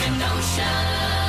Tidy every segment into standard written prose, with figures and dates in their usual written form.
Kenosha.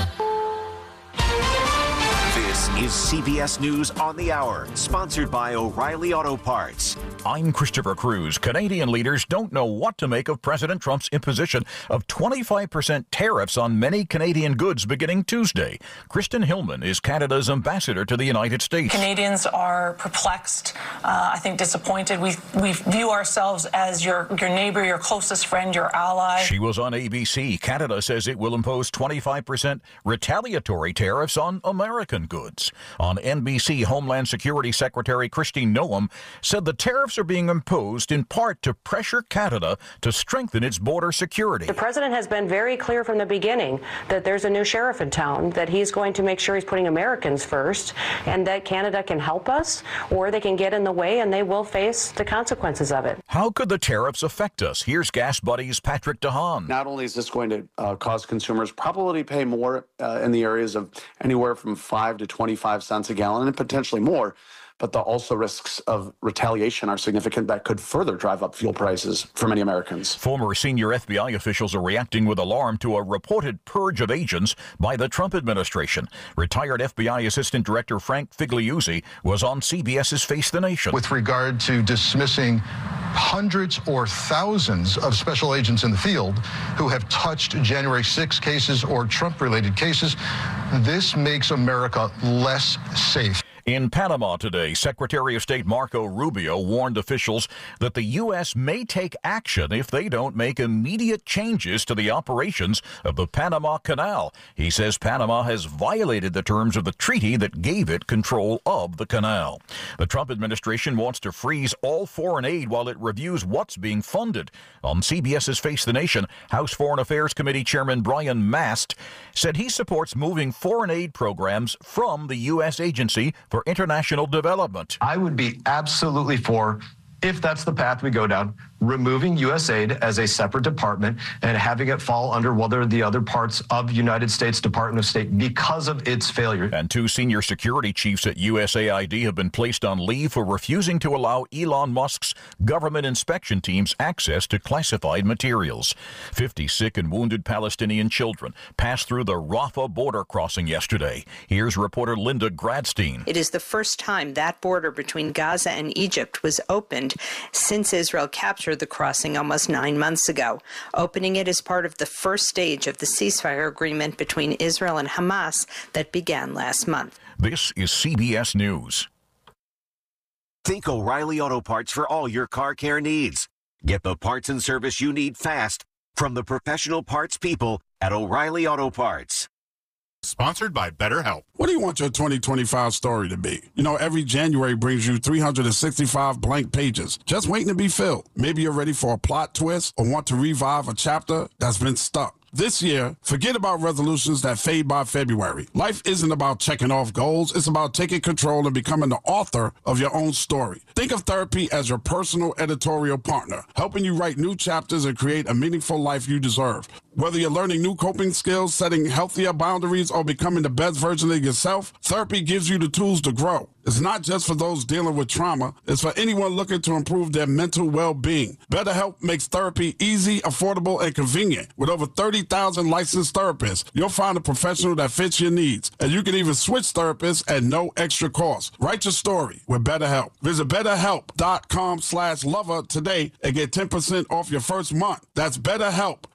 This is CBS News on the Hour, sponsored by O'Reilly Auto Parts. I'm Christopher Cruz. Canadian leaders don't know what to make of President Trump's imposition of 25% tariffs on many Canadian goods beginning Tuesday. Kristen Hillman is Canada's ambassador to the United States. Canadians are perplexed, I think disappointed. We view ourselves as your neighbor, your closest friend, your ally. She was on ABC. Canada says it will impose 25% retaliatory tariffs on American goods. On NBC, Homeland Security Secretary Kristi Noem said the tariffs are being imposed in part to pressure Canada to strengthen its border security. The president has been very clear from the beginning that there's a new sheriff in town, that he's going to make sure he's putting Americans first, and that Canada can help us, or they can get in the way, and they will face the consequences of it. How could the tariffs affect us? Here's Gas Buddy's Patrick DeHaan. Not only is this going to cause consumers probably pay more in the areas of anywhere from 5 to 25 cents a gallon and potentially more, but the also risks of retaliation are significant that could further drive up fuel prices for many Americans. Former senior FBI officials are reacting with alarm to a reported purge of agents by the Trump administration. Retired FBI Assistant Director Frank Figliuzzi was on CBS's Face the Nation. With regard to dismissing hundreds or thousands of special agents in the field who have touched January 6 cases or Trump-related cases, this makes America less safe. In Panama today, Secretary of State Marco Rubio warned officials that the U.S. may take action if they don't make immediate changes to the operations of the Panama Canal. He says Panama has violated the terms of the treaty that gave it control of the canal. The Trump administration wants to freeze all foreign aid while it reviews what's being funded. On CBS's Face the Nation, House Foreign Affairs Committee Chairman Brian Mast said he supports moving foreign aid programs from the U.S. agency for international development. I would be absolutely for, if that's the path we go down, removing USAID as a separate department and having it fall under one or the other parts of United States Department of State because of its failure. And 2 senior security chiefs at USAID have been placed on leave for refusing to allow Elon Musk's government inspection teams access to classified materials. 50 sick and wounded Palestinian children passed through the Rafah border crossing yesterday. Here's reporter Linda Gradstein. It is the first time that border between Gaza and Egypt was opened since Israel captured the crossing almost 9 months ago. Opening it is part of the first stage of the ceasefire agreement between Israel and Hamas that began last month. This is CBS News. Think O'Reilly Auto Parts for all your car care needs. Get the parts and service you need fast from the professional parts people at O'Reilly Auto Parts. Sponsored by BetterHelp. What do you want your 2025 story to be? You know, every January brings you 365 blank pages, just waiting to be filled. Maybe you're ready for a plot twist or want to revive a chapter that's been stuck. This year, forget about resolutions that fade by February. Life isn't about checking off goals. It's about taking control and becoming the author of your own story. Think of therapy as your personal editorial partner, helping you write new chapters and create a meaningful life you deserve. Whether you're learning new coping skills, setting healthier boundaries, or becoming the best version of yourself, therapy gives you the tools to grow. It's not just for those dealing with trauma. It's for anyone looking to improve their mental well-being. BetterHelp makes therapy easy, affordable, and convenient. With over 30,000 licensed therapists, you'll find a professional that fits your needs. And you can even switch therapists at no extra cost. Write your story with BetterHelp. Visit BetterHelp.com/lover today and get 10% off your first month. That's BetterHelp,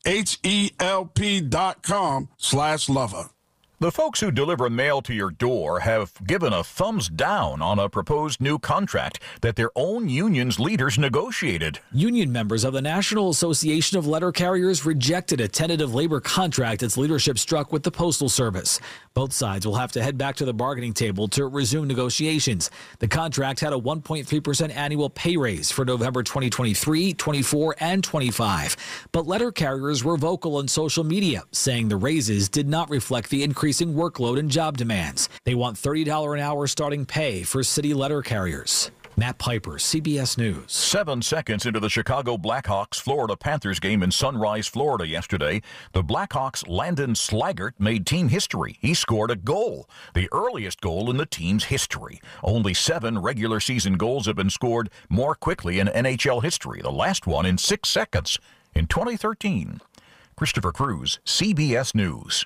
HELP.com/lover. The folks who deliver mail to your door have given a thumbs down on a proposed new contract that their own union's leaders negotiated. Union members of the National Association of Letter Carriers rejected a tentative labor contract its leadership struck with the Postal Service. Both sides will have to head back to the bargaining table to resume negotiations. The contract had a 1.3% annual pay raise for November 2023, 24, and 25. But letter carriers were vocal on social media, saying the raises did not reflect the increasing workload and job demands. They want $30 an hour starting pay for city letter carriers. Matt Piper, CBS News. 7 seconds into the Chicago Blackhawks-Florida Panthers game in Sunrise, Florida yesterday, the Blackhawks' Landon Slaggert made team history. He scored a goal, the earliest goal in the team's history. Only 7 regular season goals have been scored more quickly in NHL history, the last one in 6 seconds in 2013. Christopher Cruz, CBS News.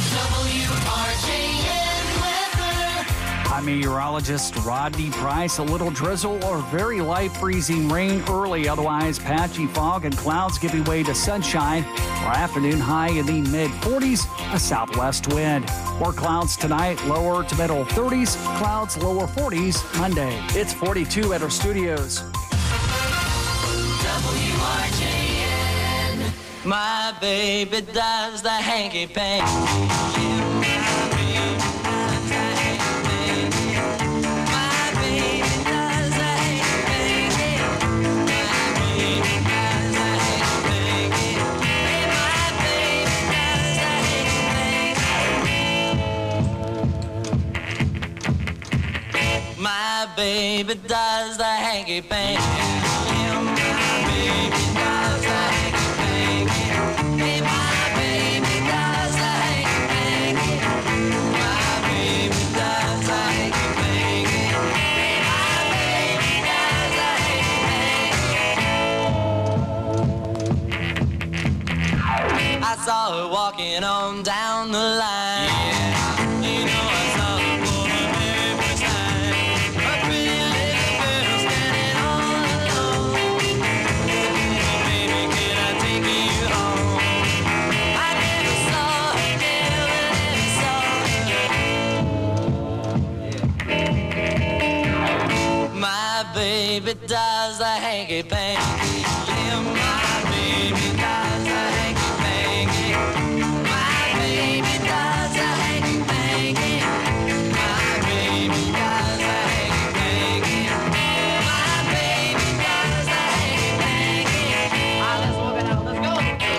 I'm meteorologist Rodney Price. A little drizzle or very light freezing rain early. Otherwise, patchy fog and clouds giving way to sunshine. Our afternoon high in the mid-40s, a southwest wind. More clouds tonight, lower to middle 30s. Clouds lower 40s Monday. It's 42 at our studios. WRJN. My baby does the hanky panky. My baby does the hanky panky. Yeah, my baby does the hanky panky. Hey, my baby does the hanky panky. My baby does the hanky panky. Hey, my baby does the hanky panky. I saw her walking on down the line. Yeah, you know I saw her for the very first time. Baby does the hanky panky. Yeah, my baby does the hanky panky. My baby does the hanky panky. My baby does the hanky panky. My baby does the hanky panky. All right, let's walk it out. Let's go.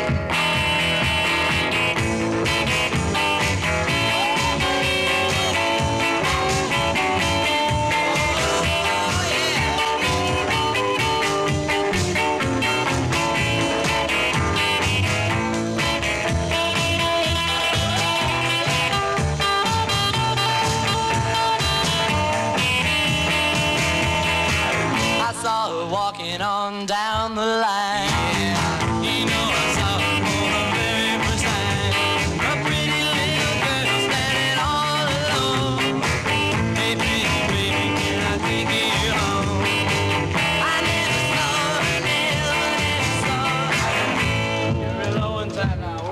Walking on down the line. Yeah, you know I saw her for the very first time. A pretty little girl standing all alone. Hey, baby, baby, can I take you home? I never saw her, never saw her. You're low inside now.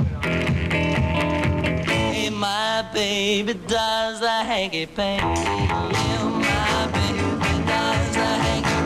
Hey, my baby does the hanky panky. Yeah, my baby does the hanky panky.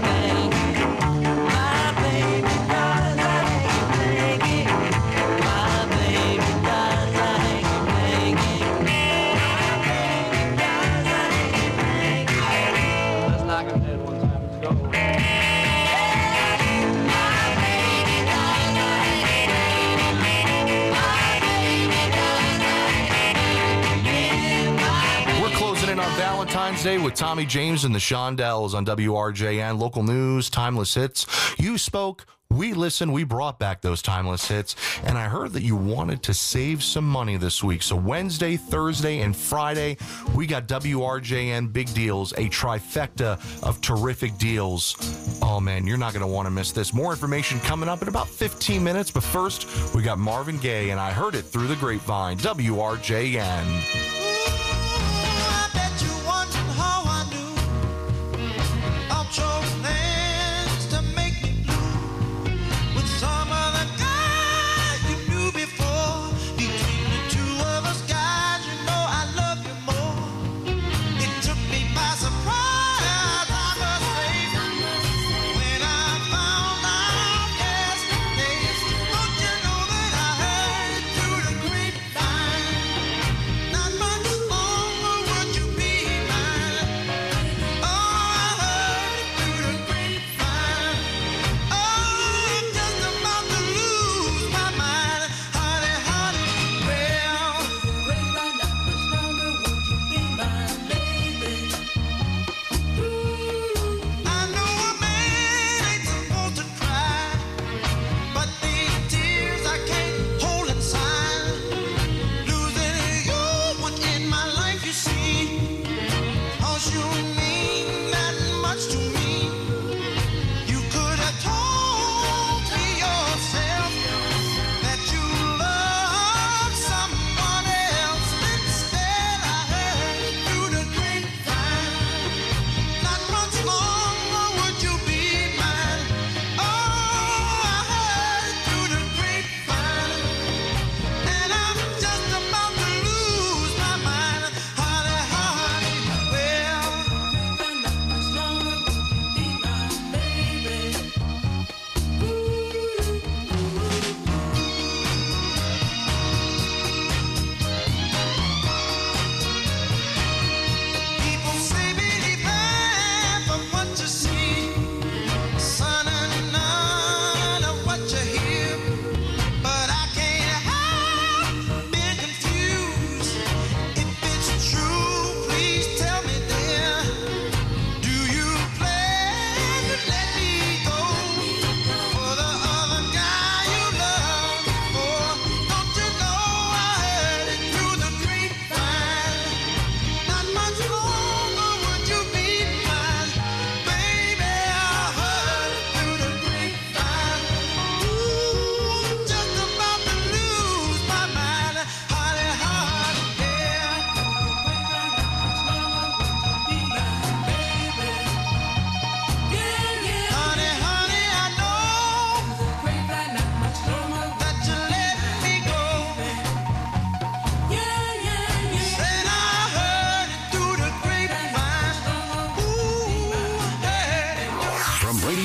Valentine's Day with Tommy James and the Shondells on WRJN. Local news, timeless hits. You spoke, we listened, we brought back those timeless hits, and I heard that you wanted to save some money this week. So Wednesday, Thursday, and Friday, we got WRJN Big Deals, a trifecta of terrific deals. Oh, man, you're not going to want to miss this. More information coming up in about 15 minutes, but first, we got Marvin Gaye, and I heard it through the grapevine. WRJN. Not much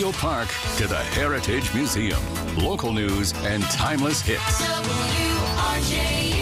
Rubio Park to the Heritage Museum. Local news and timeless hits. WRJN.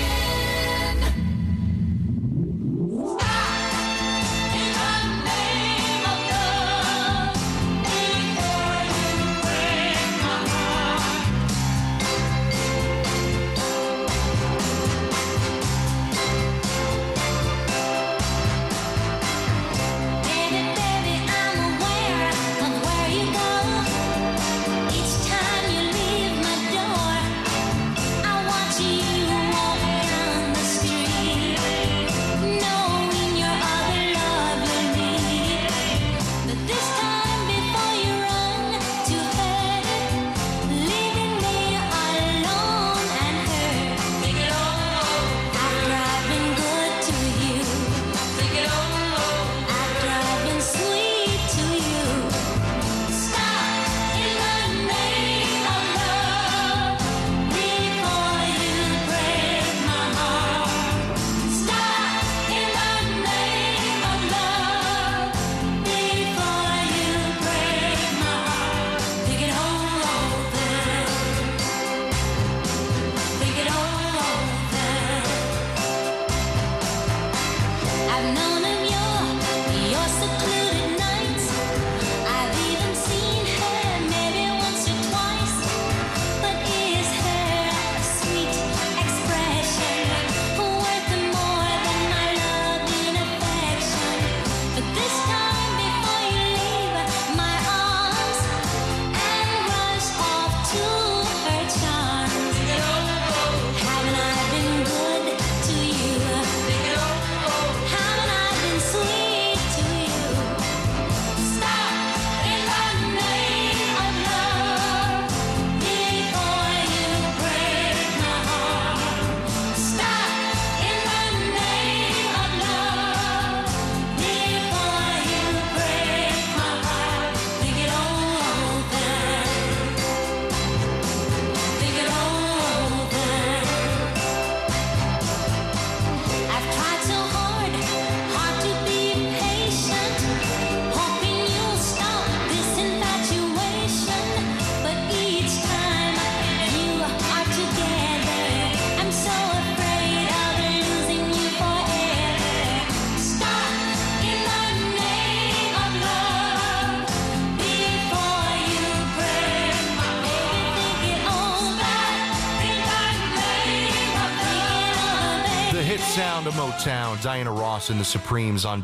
Sound of Motown, Diana Ross and the Supremes on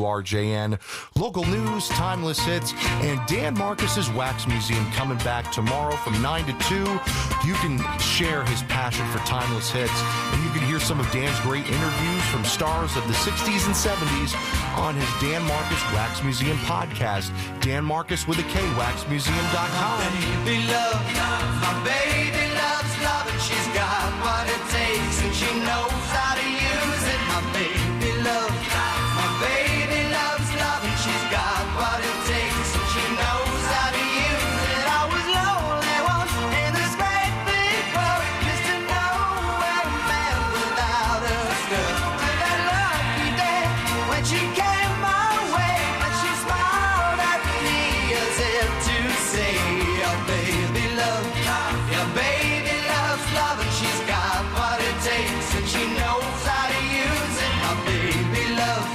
WRJN. Local news, timeless hits, and Dan Marcus's Wax Museum coming back tomorrow from 9 to 2. You can share his passion for timeless hits, and you can hear some of Dan's great interviews from stars of the 60s and 70s on his Dan Marcus Wax Museum podcast. Dan Marcus with a K, waxmuseum.com. My baby loves love, and she's got what it takes, and she knows how to use it. My baby loves love, and she's got what it takes, and she knows how to use it. I was lonely once in this great big world, just to know where a man without a skirt. And that lucky day when she came my way, and she smiled at me as if to say, your baby loves love, and she's got what it takes, and she knows how to use it. My baby loves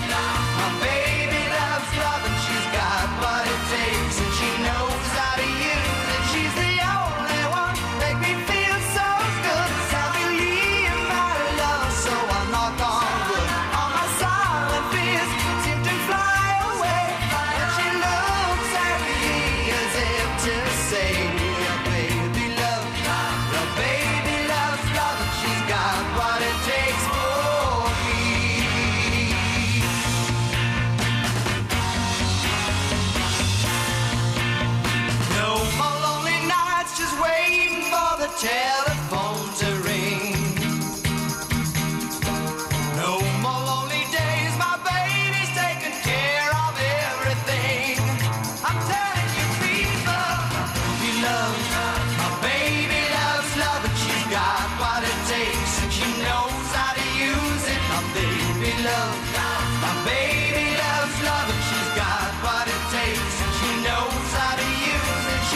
love, and she's got what it takes, and she knows how to use it. She's the only one make me feel so good. I believe my love, so I knock on wood. All my silent fears seem to fly away, and she looks at me as if to say, your baby loves love, and she's got what it takes for me. No more lonely nights just waiting for the telephone to ring. No more lonely days, my baby's taking care of everything. I'm telling you people, my baby loves love, and she's got what it takes, and she knows how to use it. My baby loves love, and she's got what it takes, and she knows how to use it.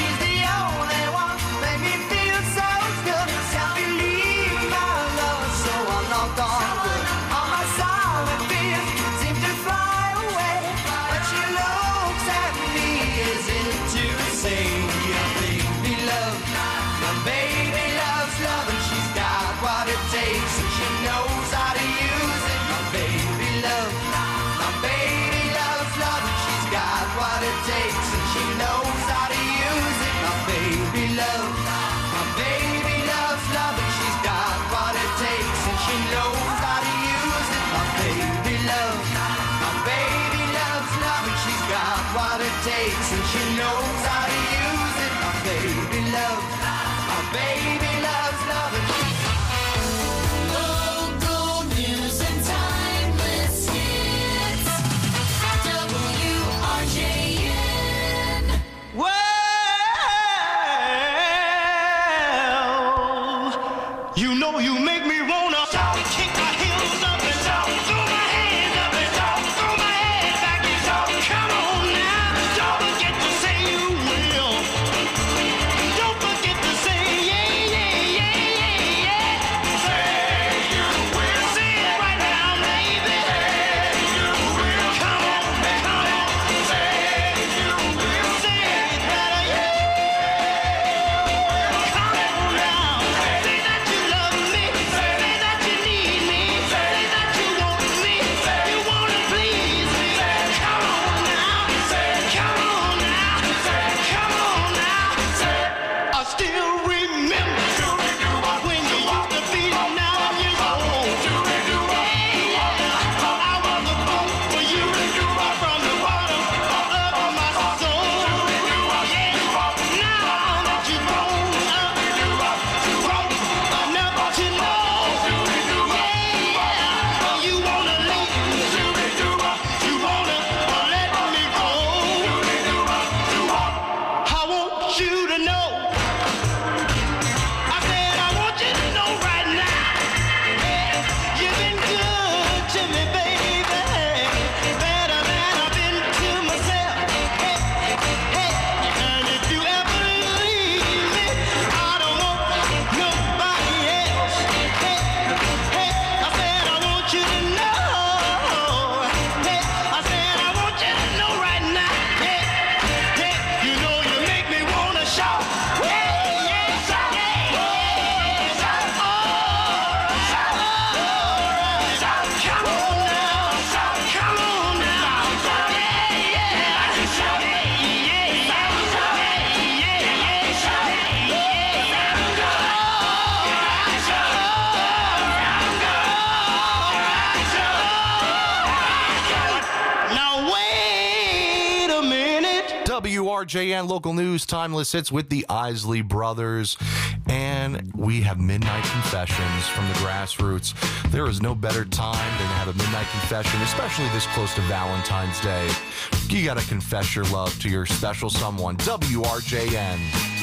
WRJN Local News, Timeless Hits with the Isley Brothers. And we have Midnight Confessions from the Grassroots. There is no better time than to have a midnight confession, especially this close to Valentine's Day. You got to confess your love to your special someone. WRJN.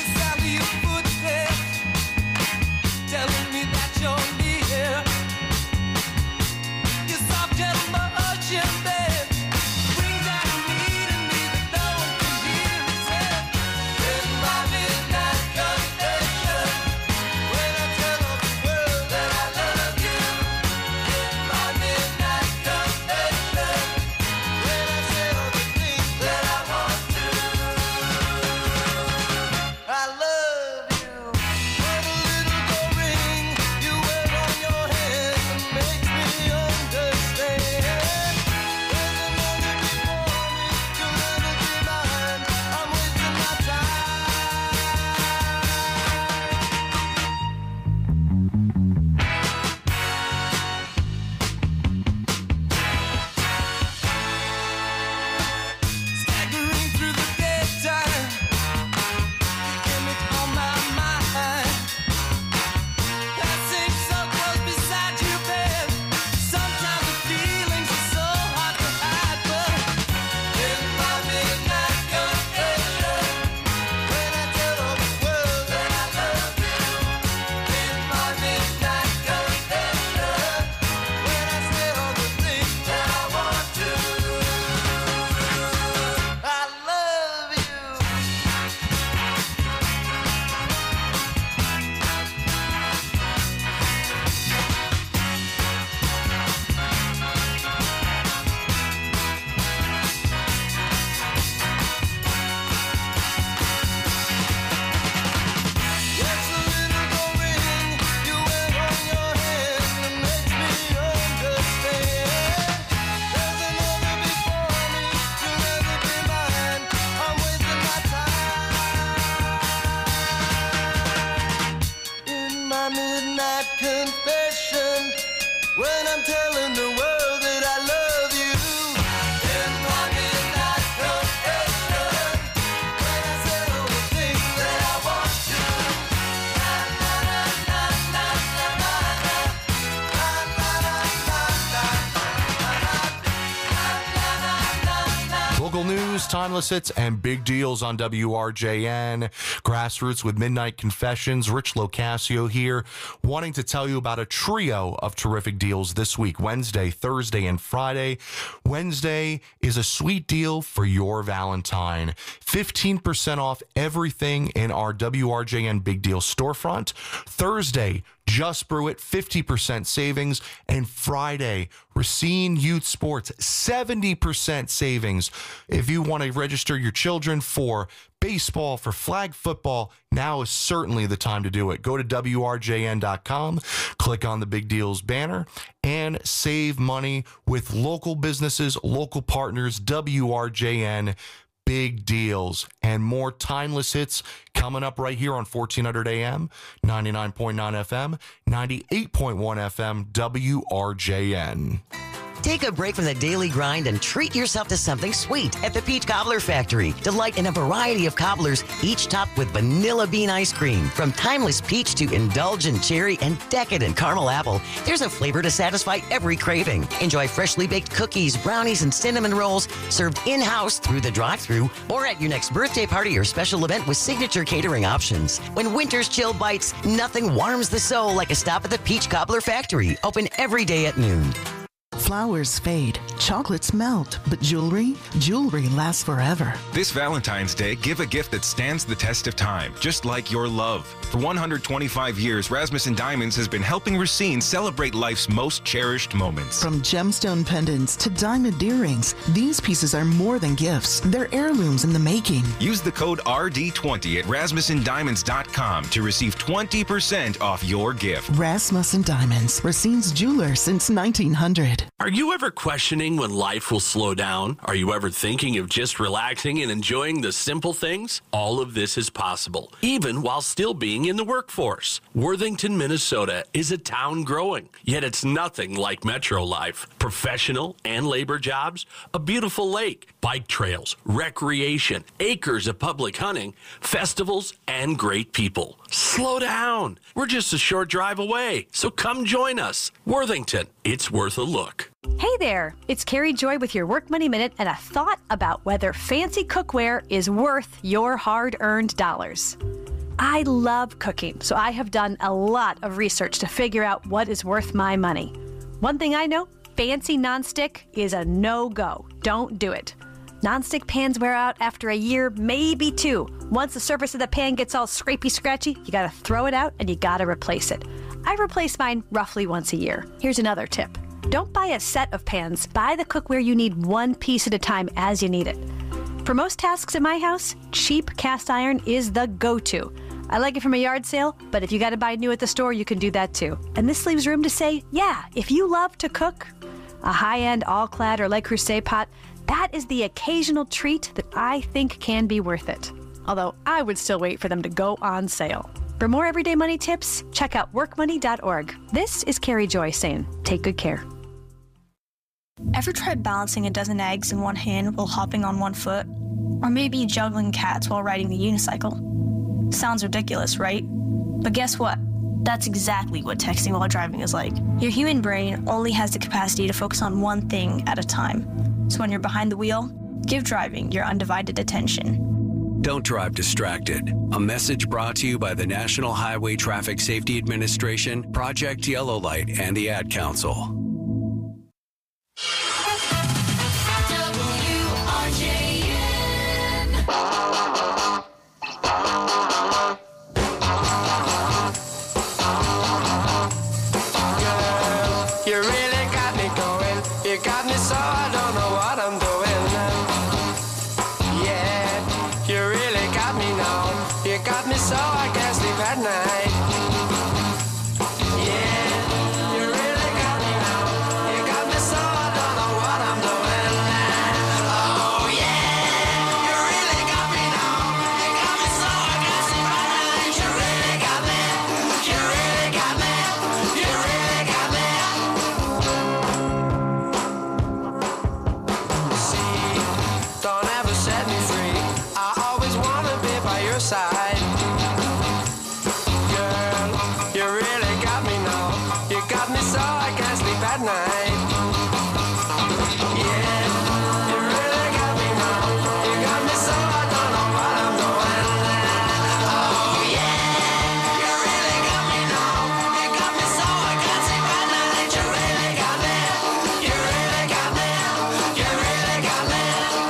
Telling me that you're near. Your soft, gentle motion, babe, brings out a need in me that no one can hear it said. In my midnight confession, when I tell all the world that I love you. In my midnight confession, when I say all the things that I want to. I love you. When a little gold ring you wear on your hand makes me understand. There's another before me, you'll never be mine. I'm wasting my staggering through the daytime. The image on my mind. Passing so close beside you, babe. Sometimes the feelings are so hard to hide, but in my midnight confession, when I tell all the world that I love you. In my midnight confession, when I say all the things that I want to. I love you. It's a little gold ring you wear on your hand that makes me understand. There's another before me, you'll never be mine. I'm wasting my time. In my midnight confession, when I'm telling the world that I love you. In my midnight confession, when I say all the things that I want to. Local news, timeless hits, and big deals on WRJN. Grassroots with Midnight Confessions. Rich Locascio here, wanting to tell you about a trio of terrific deals this week, Wednesday, Thursday, and Friday. Wednesday is a sweet deal for your Valentine. 15% off everything in our WRJN Big Deal storefront. Thursday, Just Brew It, 50% savings. And Friday, Racine Youth Sports, 70% savings. If you want to register your children for baseball, for flag football, now is certainly the time to do it. Go to WRJN.com, click on the Big Deals banner, and save money with local businesses, local partners, WRJN. Big deals and more timeless hits coming up right here on 1400 AM, 99.9 FM, 98.1 FM, WRJN. Take a break from the daily grind and treat yourself to something sweet at the Peach Cobbler Factory. Delight in a variety of cobblers, each topped with vanilla bean ice cream. From timeless peach to indulgent cherry and decadent caramel apple, there's a flavor to satisfy every craving. Enjoy freshly baked cookies, brownies, and cinnamon rolls served in-house through the drive-thru or at your next birthday party or special event with signature catering options. When winter's chill bites, nothing warms the soul like a stop at the Peach Cobbler Factory. Open every day at noon. Flowers fade, chocolates melt, but jewelry lasts forever. This Valentine's Day, give a gift that stands the test of time, just like your love. For 125 years, Rasmussen Diamonds has been helping Racine celebrate life's most cherished moments. From gemstone pendants to diamond earrings, these pieces are more than gifts. They're heirlooms in the making. Use the code RD20 at RasmussenDiamonds.com to receive 20% off your gift. Rasmussen Diamonds, Racine's jeweler since 1900. Are you ever questioning when life will slow down? Are you ever thinking of just relaxing and enjoying the simple things? All of this is possible, even while still being in the workforce. Worthington, Minnesota is a town growing, yet it's nothing like metro life. Professional and labor jobs, a beautiful lake, bike trails, recreation, acres of public hunting, festivals, and great people. Slow down. We're just a short drive away, so come join us. Worthington, it's worth a look. Hey there, it's Carrie Joy with your Work Money Minute and a thought about whether fancy cookware is worth your hard-earned dollars. I love cooking, so I have done a lot of research to figure out what is worth my money. One thing I know, fancy nonstick is a no-go. Don't do it. Nonstick pans wear out after a year, maybe 2. Once the surface of the pan gets all scrapey, scratchy, you gotta throw it out and you gotta replace it. I replace mine roughly once a year. Here's another tip. Don't buy a set of pans. Buy the cookware you need one piece at a time as you need it. For most tasks in my house, cheap cast iron is the go-to. I like it from a yard sale, but if you gotta buy new at the store, you can do that too. And this leaves room to say, yeah, if you love to cook, a high-end all-clad or Le Creuset pot, that is the occasional treat that I think can be worth it. Although I would still wait for them to go on sale. For more everyday money tips, check out workmoney.org. This is Carrie Joy saying, take good care. Ever tried balancing a dozen eggs in one hand while hopping on one foot? Or maybe juggling cats while riding the unicycle? Sounds ridiculous, right? But guess what? That's exactly what texting while driving is like. Your human brain only has the capacity to focus on one thing at a time. So when you're behind the wheel, give driving your undivided attention. Don't drive distracted. A message brought to you by the National Highway Traffic Safety Administration, Project Yellow Light, and the Ad Council. You really got me going. You got me so I don't know what I'm doing. Yeah, you really got me now. You got me so I can't sleep at night. Yeah, you really got me now. You got me so I don't know what I'm doing. Oh yeah, you really got me now. You got me so I can't sleep at night. You really got me. You really got me. You really got me. Don't ever set me free. I always wanna be by your side. Girl, you really got me now. You got me so I can't sleep at night. Yeah, you really got me now. You got me so I don't know what I'm doing. Oh yeah, you really got me now. You got me so I can't sleep at night. You really got me. You really got me. You really got me.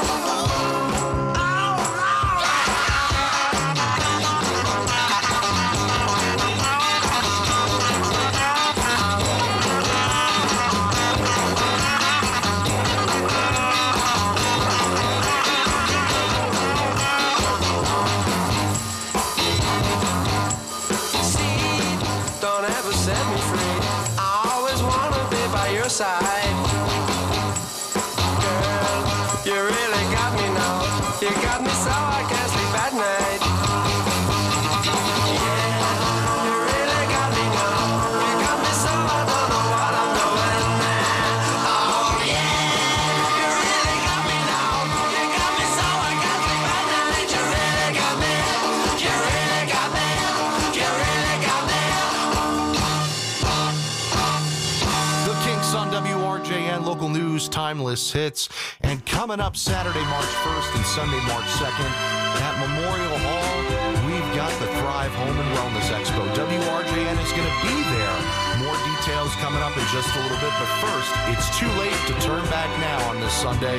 Don't ever set me free. I always wanna be by your side. Girl, you really got me now. You got me so I can't sleep at night. Yeah, you really got me now. You got me so I don't know what I'm doing. Oh yeah, you really got me now. You got me so I can't sleep at night. You really got me. You really got me. You really got me. The Kinks on WRJN, local news, timeless hits. And coming up Saturday, March 1st and Sunday, March 2nd at Memorial Hall, we've got the Thrive Home and Wellness Expo. WRJN is going to be there. More details coming up in just a little bit. But first, it's too late to turn back now on this Sunday.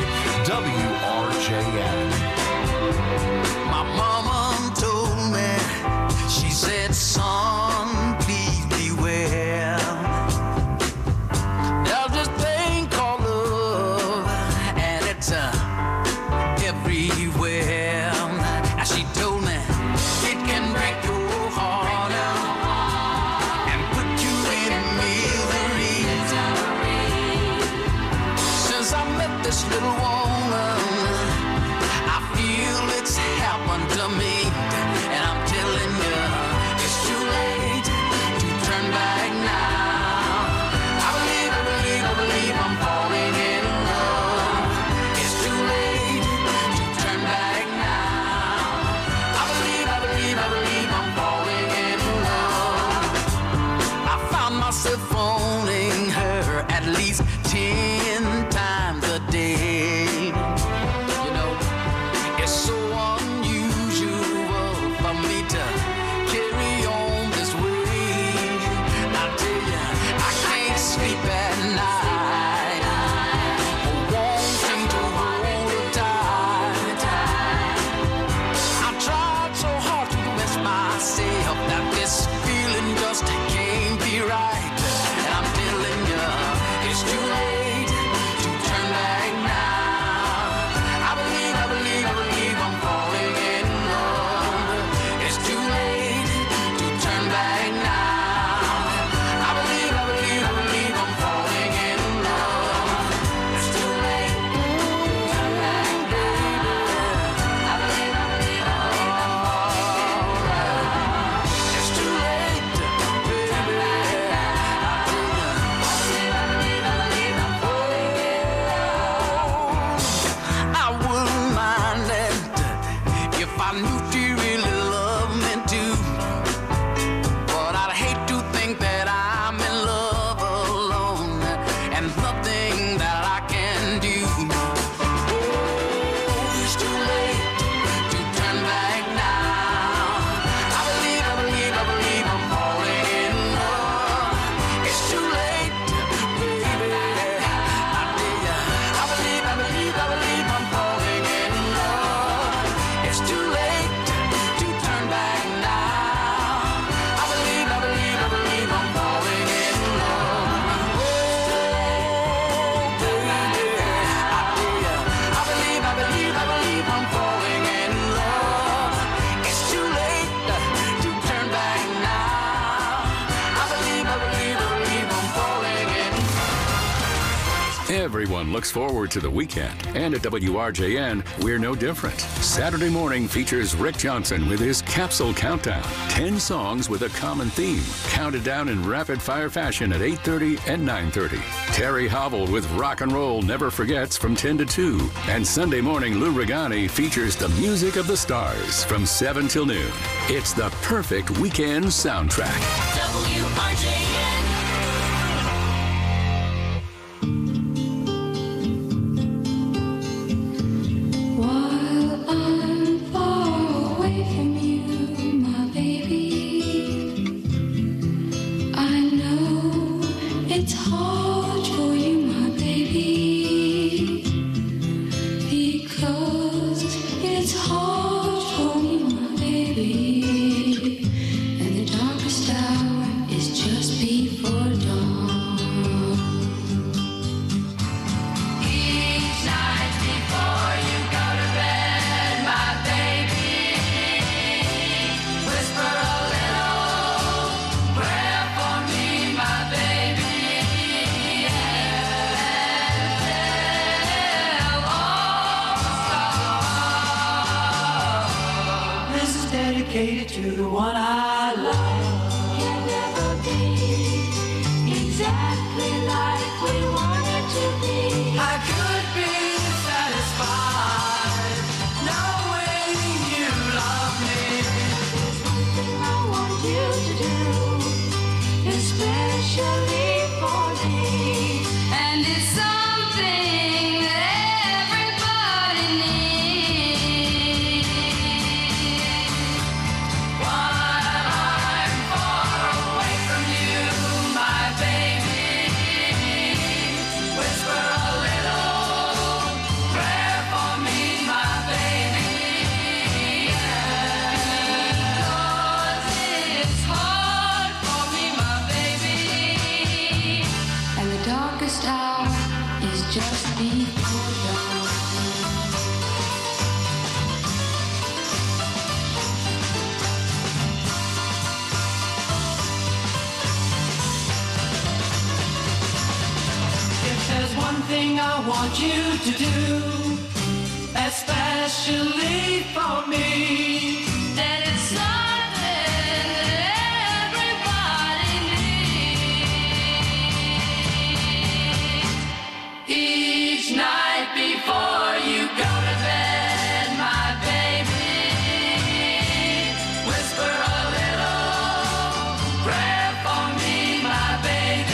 WRJN. My mama told me, she said, son, please beware. There's this thing called love, and it's everywhere. And she told me, it can break your heart and put you in misery. about this little woman. I feel it's happened to me, and I'm telling you, it's too late to turn back now. I believe I'm falling in love. It's too late to turn back now. I believe I'm falling in love. I found myself phoning her at least 10 times a day. You know, it's so unusual for me to carry on this way. I tell you, I can't sleep at night, wanting to hold her tight. I tried so hard to convince myself that this feeling just can't be right. And I'm telling you, it's too late to turn back now. I believe I'm falling in love. It's too late to turn back now. I believe I'm falling in love. It's too late to turn back, baby. I believe I'm falling in love. It's too late, baby. I wouldn't mind it if I knew she really loved me too. But I'd hate to think that I'm in love alone and nothing that I can do. Oh, it's too late to turn back now. I believe I'm falling in love. It's too late, baby. I tell ya, I believe I'm falling in love. It's too late to turn back now. I believe I'm falling in love. Oh, baby, I tell ya, I believe I'm falling in love. It's too late to turn back now. I believe I'm falling in. Everyone looks forward to the weekend, and at WRJN, we're no different. Saturday morning features Rick Johnson with his Capsule Countdown. 10 songs with a common theme, counted down in rapid-fire fashion at 8:30 and 9:30. Terry Hobble with Rock and Roll Never Forgets from 10 to 2. And Sunday morning, Lou Regani features the music of the stars from 7 till noon. It's the perfect weekend soundtrack. WRJN. While I'm far away from you, my baby, I know it's hard for you, my baby, because it's hard for me, my baby, and the darkest hour is just before dawn. Each night before you go to bed, my baby, whisper a little prayer for me, my baby, and all stars. This is dedicated to the one I love. You'll never be exactly like we wanted to be. I could be satisfied knowing you love me. There's one thing I want you to do, especially for me, and it's something that everybody needs. While I'm far away from you, my baby, whisper a little prayer for me, my baby, 'cause it's hard for me, my baby, and the darkest hour is just before dawn. If there's one one thing I want you to do, especially for me. And it's something everybody needs. Each night before you go to bed, my baby, whisper a little prayer for me, my baby.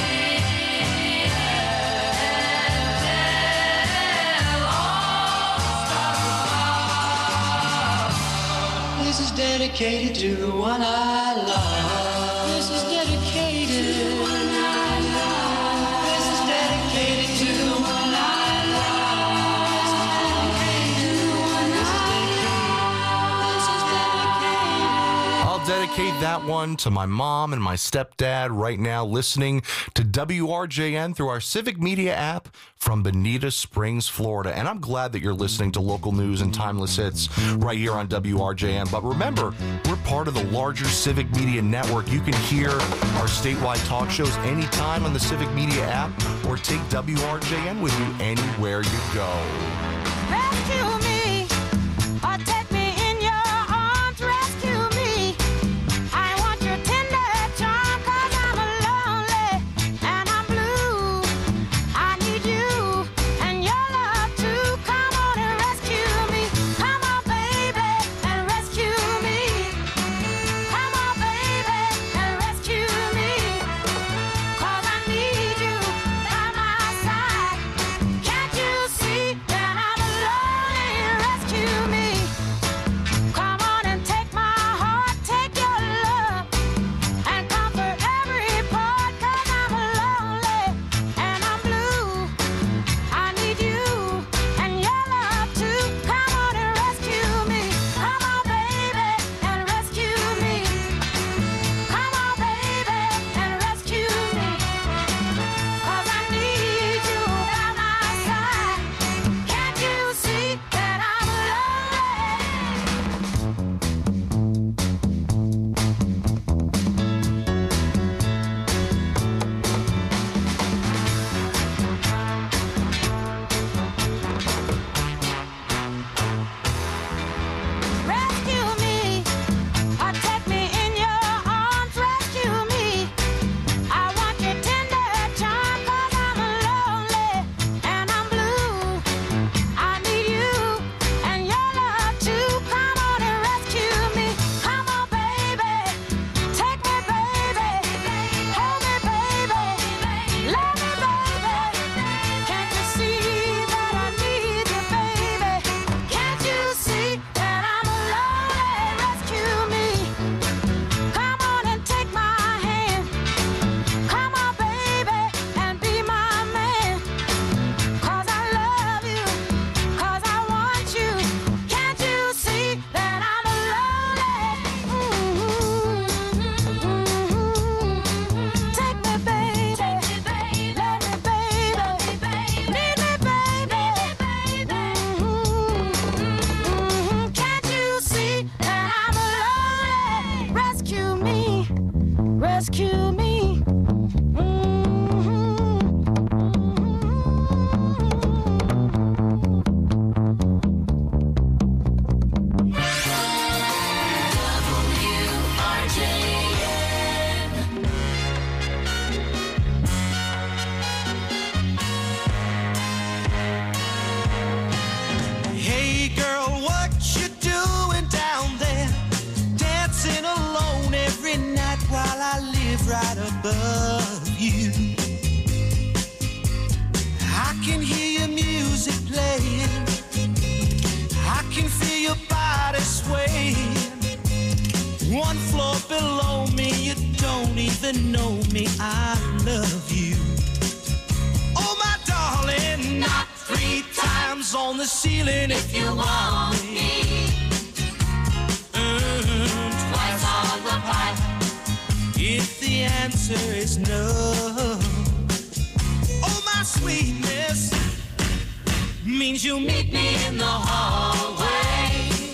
This is dedicated to the one I love. This is dedicated to the one I love. This is dedicated to the one I love. This is dedicated to the one I love. This is dedicated. I'll dedicate that one to my mom and my stepdad right now, listening to WRJN through our Civic Media app from Bonita Springs, Florida. And I'm glad that you're listening to local news and timeless hits right here on WRJN. But remember, we're part of the larger Civic Media network. You can hear our statewide talk shows anytime on the Civic Media app, or take WRJN with you anywhere you go. Rescue me, or take me in your arms. Rescue me. I want your tender charm, 'cause I'm lonely and I'm blue. I need you and your love too. Come on and rescue me. Come on, baby, and rescue me. Come on, baby, and rescue me. 'Cause I need you by my side. Can't you see that I'm lonely? Rescue me. Come on and take my heart, take your love, and comfort every part. 'Cause I'm lonely and I'm blue. I need you and your love too. Come on and rescue me. Come on, baby, and rescue me. Come on, baby, and rescue me. 'Cause I need you by my side. Can't you see that I'm Rescue me, or take me in your arms. Rescue me. I want your tender charm, 'cause I'm lonely and I'm blue. I need you and your love too. Come on and rescue me. Come on, baby, take me, baby. Hold me, baby. Love me, baby. Can't you see that I need you, baby? Can't you see that I'm lonely? Rescue me. Come on and take my hand. Come on, baby, and be my man. 'Cause I love you, 'cause I want you. Can't you see that I'm lonely? Take me, baby. Let me, baby. Need me, baby. Can't you see that I'm lonely? Rescue me. Rescue me. Hey girl, what you doing down there? Dancing alone every night while I live right above you. I can hear your music playing. I can feel your body swaying. One floor below me, you don't even know me. I love you. Oh my darling, not 3 times on the ceiling if you want me. Twice on the pipe if the answer is no. Oh my sweetness means you'll meet me in the hallway.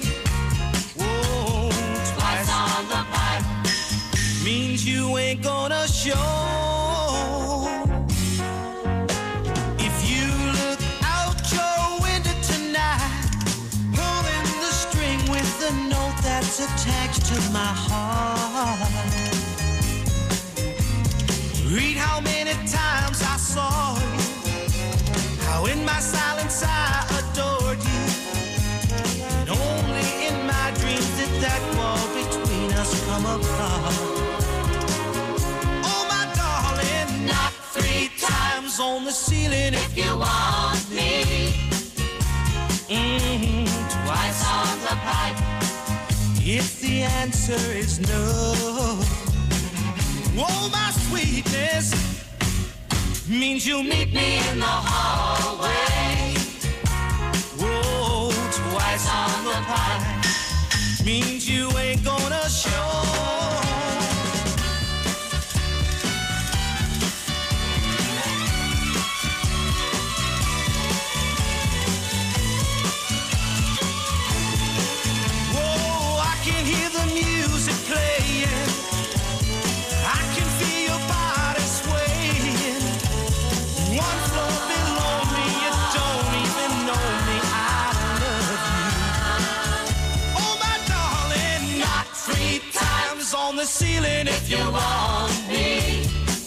Whoa, twice on the pipe means you ain't gonna show. If you to my heart. Read how many times I saw you, how in my silence I adored you, and only in my dreams did that wall between us come apart. Oh my darling, knock 3 times on the ceiling if you want me. Twice on the pipe if the answer is no. Oh, my sweetness means you'll meet me in the hallway. Whoa, twice on the pipe means you ain't gonna show. Ceiling if you want me.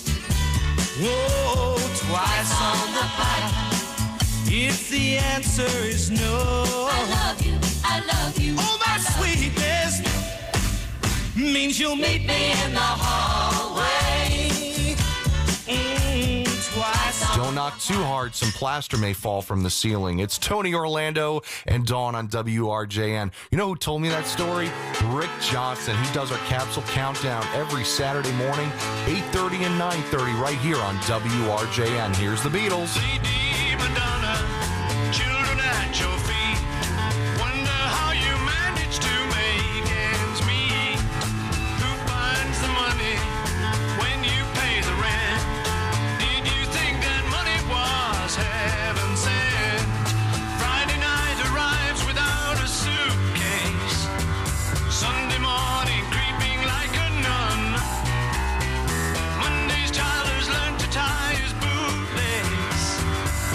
Whoa, twice on the pipe if the answer is no. I love you, I love you. Oh, my sweetness means you'll meet me in the hallway. Twice. Don't knock too hard. Some plaster may fall from the ceiling. It's Tony Orlando and Dawn on WRJN. You know who told me that story? Rick Johnson. He does our Capsule Countdown every Saturday morning, 8:30 and 9:30 right here on WRJN. Here's the Beatles. Lady Madonna, children at your feet. Wonder how you manage to make ends meet. Who finds the money when you pay the rent? Did you think that money was heaven sent? Friday night arrives without a suitcase. Sunday morning creeping like a nun. Monday's child has learned to tie his bootlace.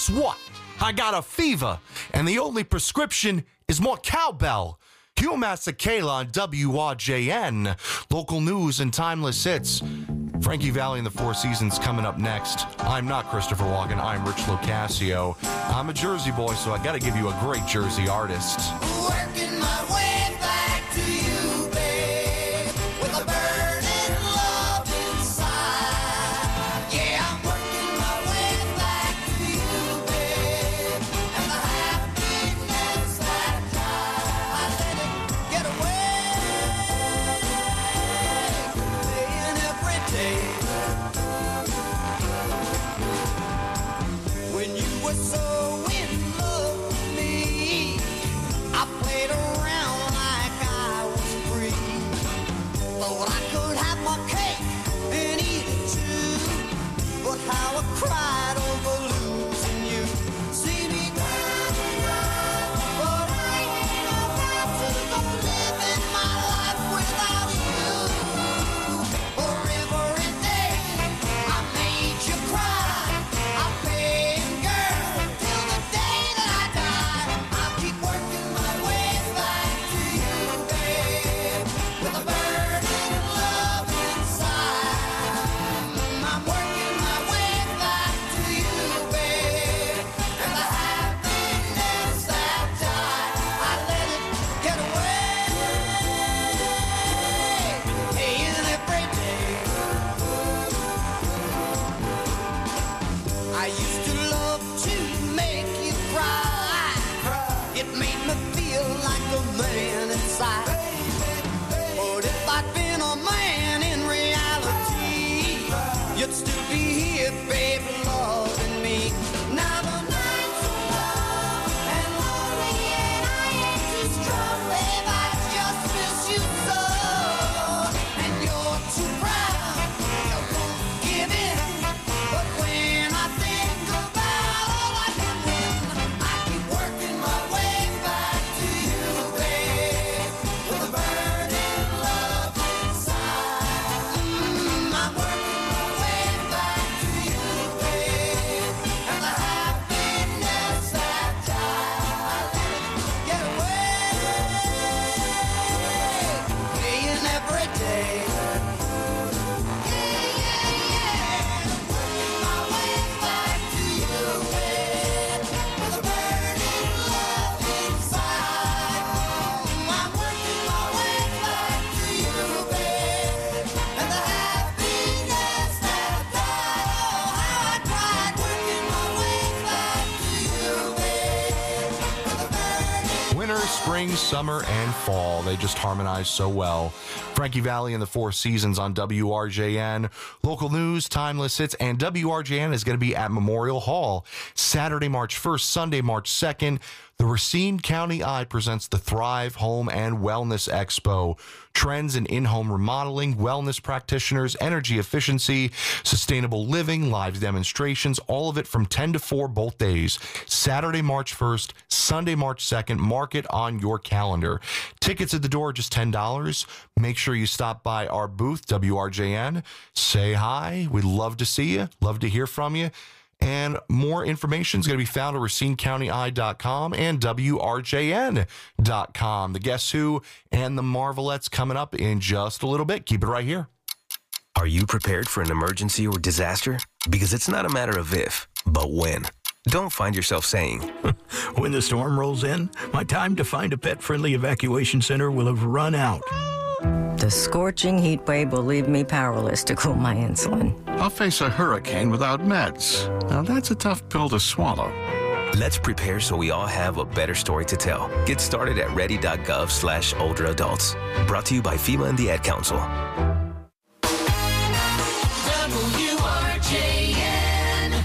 guess what? I got a fever, and the only prescription is more cowbell. Hugh Masekela on WRJN. Local news and timeless hits. Frankie Valli and the Four Seasons coming up next. I'm not Christopher Walken. I'm Rich Locascio. I'm a Jersey boy, so I got to give you a great Jersey artist. Working my way back to you, babe, with a burning love inside. Yeah, I'm working my way back to you, babe, and the happiness that I let it get away, playing every day. When you were so in love with me, I played around like I was free. Thought I could have my cake and eat it too. But how I cried over losing you. See me down, but I ain't about to go living my life without you. For every day I made you cry, I paid girl till the day that I die. I'll keep working my way back to you, babe, with a burning love inside. I'm working my way back to you, babe, and the happiness that died, I let it get away, paying every day. I used to love to make you cry. It made me feel like a man inside. But if I'd been a man in reality, you'd still be here, babe, loving me. Now the nights are long and lonely, and I ain't too strong, babe. I just miss you so. And you're too proud, you won't give in. But when I think about all I can win, I keep working my way back to you, babe, with a burning love inside. I'm working my way back to you, babe, and the happiness that died, I let it get away, paying every day. Working my way back to you, babe, with a burning love inside. I'm working my way back to you, babe, and the happiness that died. Oh, how I cried, working my way back to you, babe, with a burning. Winter, spring, summer, and fall. They just harmonize so well. Frankie Valli and the Four Seasons on WRJN. Local news, timeless hits, and WRJN is going to be at Memorial Hall Saturday, March 1st, Sunday, March 2nd. The Racine County Eye presents the Thrive Home and Wellness Expo. Trends in in-home remodeling, wellness practitioners, energy efficiency, sustainable living, live demonstrations, all of it from 10 to 4 both days. Saturday, March 1st, Sunday, March 2nd. Mark it on your calendar. Tickets at the door are just $10. Make sure you stop by our booth, WRJN. Say hi. We'd love to see you. Love to hear from you. And more information is going to be found at RacineCountyEye.com and WRJN.com. The Guess Who and the Marvelettes coming up in just a little bit. Keep it right here. Are you prepared for an emergency or disaster? Because it's not a matter of if, but when. Don't find yourself saying, when the storm rolls in, my time to find a pet-friendly evacuation center will have run out. The scorching heat wave will leave me powerless to cool my insulin. I'll face a hurricane without meds. Now that's a tough pill to swallow. Let's prepare so we all have a better story to tell. Get started at ready.gov/older adults. Brought to you by FEMA and the Ad Council. WRJN.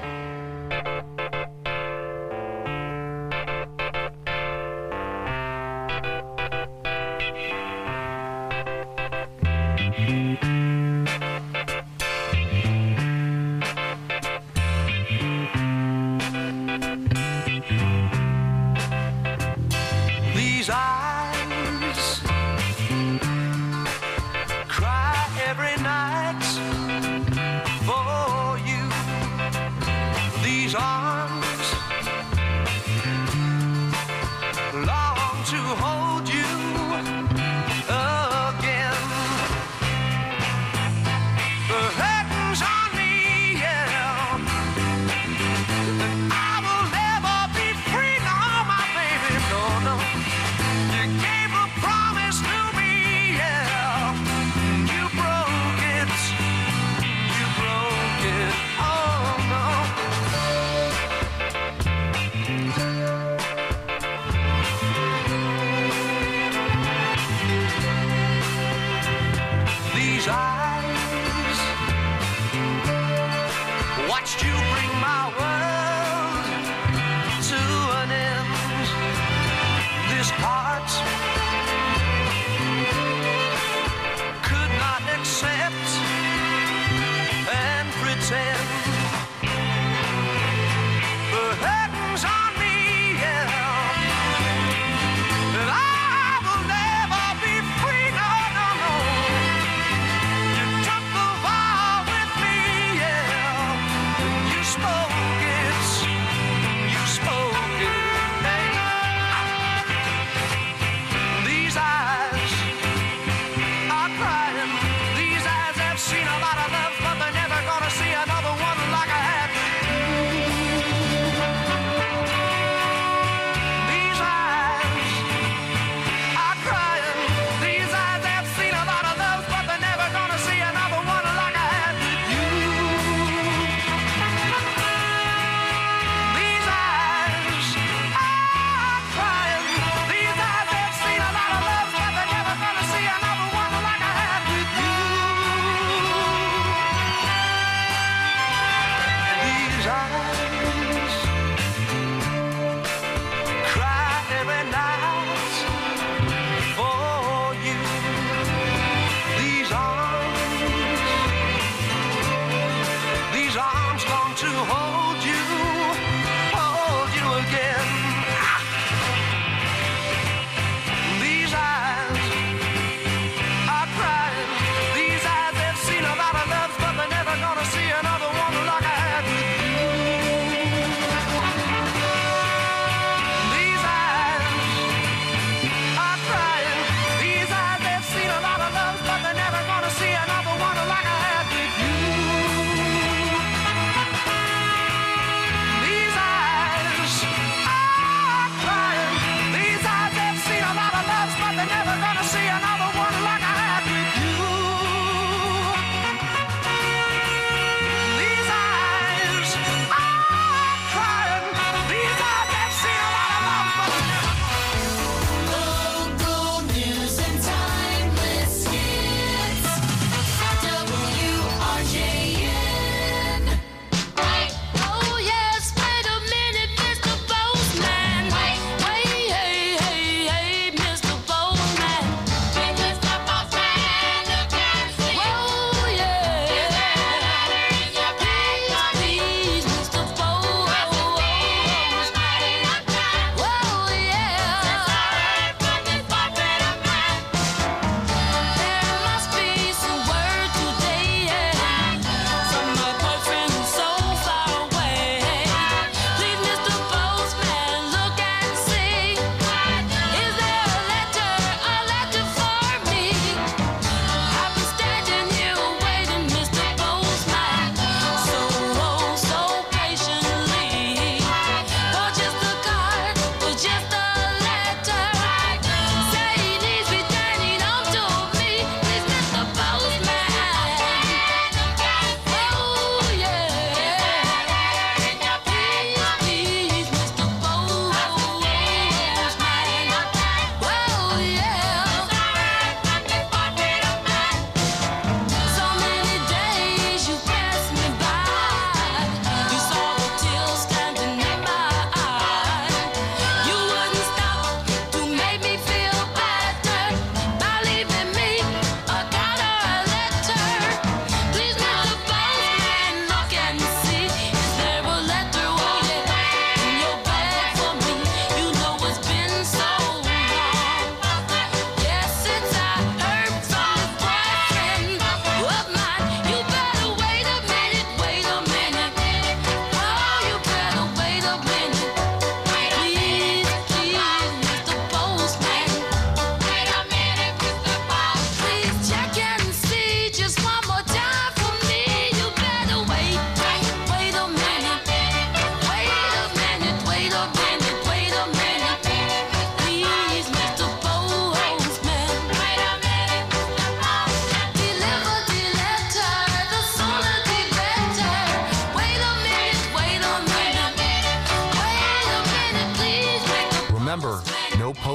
These eyes cry every night for you. These arms these eyes, watched you bring my world to an end. This heart could not accept and pretend. The heaven's on me, yeah, and I will never be free, no, no, no.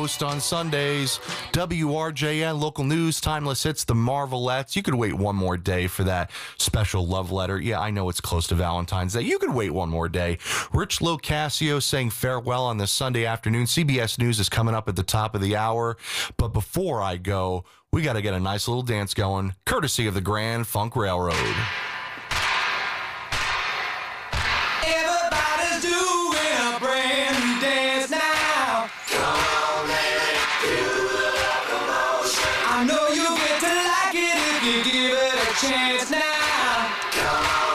host on Sundays. WRJN, local news, timeless hits, the Marvelettes. You could wait one more day for that special love letter. Yeah, I know it's close to Valentine's Day. You could wait one more day. Rich Locascio saying farewell on this Sunday afternoon. CBS News is coming up at the top of the hour. But before I go, we got to get a nice little dance going, courtesy of the Grand Funk Railroad. Everybody's doing a brand new dance now. Come on, baby, do the locomotion. I know you'll get to like it if you give it a chance now. Come on.